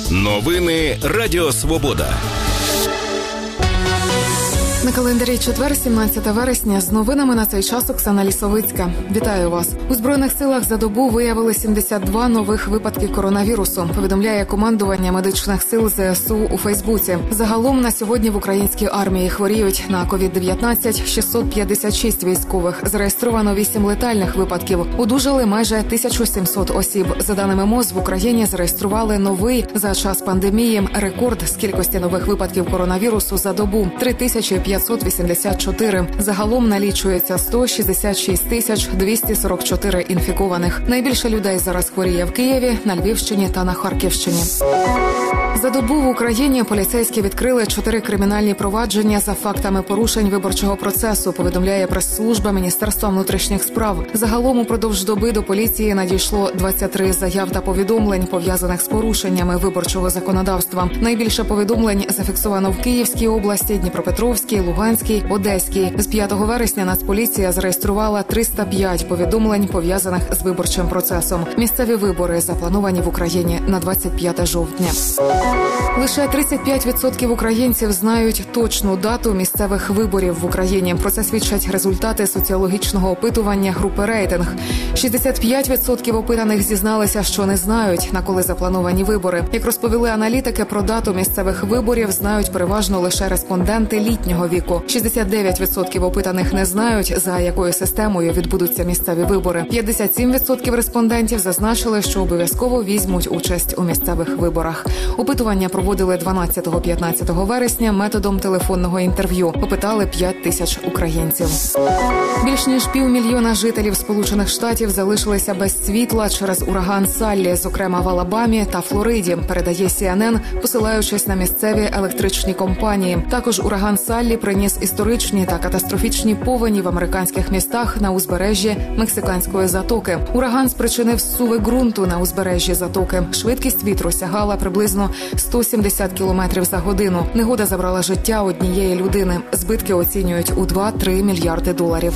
Новини Радіо Свобода. На календарі четвер, 17 вересня. З новинами на цей час Оксана Лісовицька. Вітаю вас. У Збройних силах за добу виявили 72 нових випадки коронавірусу, повідомляє командування медичних сил ЗСУ у Фейсбуці. Загалом на сьогодні в українській армії хворіють на COVID-19 656 військових. Зареєстровано 8 летальних випадків. Одужали майже 1700 осіб. За даними МОЗ, в Україні зареєстрували новий за час пандемії рекорд з кількості нових випадків коронавірусу за добу – 3584. Загалом налічується 166 244 інфікованих. Найбільше людей зараз хворіє в Києві, на Львівщині та на Харківщині. За добу в Україні поліцейські відкрили 4 кримінальні провадження за фактами порушень виборчого процесу, повідомляє прес-служба Міністерства внутрішніх справ. Загалом упродовж доби до поліції надійшло 23 заяв та повідомлень, пов'язаних з порушеннями виборчого законодавства. Найбільше повідомлень зафіксовано в Київській області, Дніпропетровській, Луганській, Одеській. З 5 вересня Нацполіція зареєструвала 305 повідомлень, пов'язаних з виборчим процесом. Місцеві вибори заплановані в Україні на 25 жовтня. Лише 35% українців знають точну дату місцевих виборів в Україні. Про це свідчать результати соціологічного опитування групи «Рейтинг». 65% опитаних зізналися, що не знають, на коли заплановані вибори. Як розповіли аналітики, про дату місцевих виборів знають переважно лише респонденти літнього віку. 69% опитаних не знають, за якою системою відбудуться місцеві вибори. 57% респондентів зазначили, що обов'язково візьмуть участь у місцевих виборах. Опитування проводили 12-15 вересня методом телефонного інтерв'ю. Опитали 5 тисяч українців. Більш ніж 500 000 жителів Сполучених Штатів залишилися без світла через ураган Саллі, зокрема в Алабамі та Флориді, передає CNN, посилаючись на місцеві електричні компанії. Також ураган Саллі приніс історичні та катастрофічні повені в американських містах на узбережжі Мексиканської затоки. Ураган спричинив зсуви ґрунту на узбережжі затоки. Швидкість вітру сягала приблизно 170 км за годину. Негода забрала життя однієї людини. Збитки оцінюють у 2-3 мільярди доларів.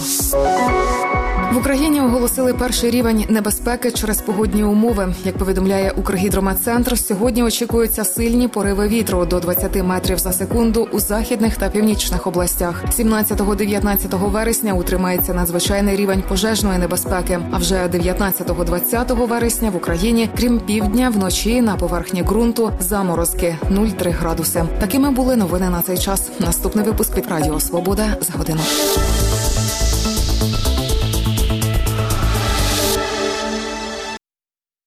В Україні оголосили перший рівень небезпеки через погодні умови. Як повідомляє Укргідрометцентр, сьогодні очікуються сильні пориви вітру до 20 метрів за секунду у західних та північних областях. 17-19 вересня утримається надзвичайний рівень пожежної небезпеки. А вже 19-20 вересня в Україні, крім півдня, вночі на поверхні ґрунту заморозки 0,3 градуси. Такими були новини на цей час. Наступний випуск від Радіо Свобода за годину.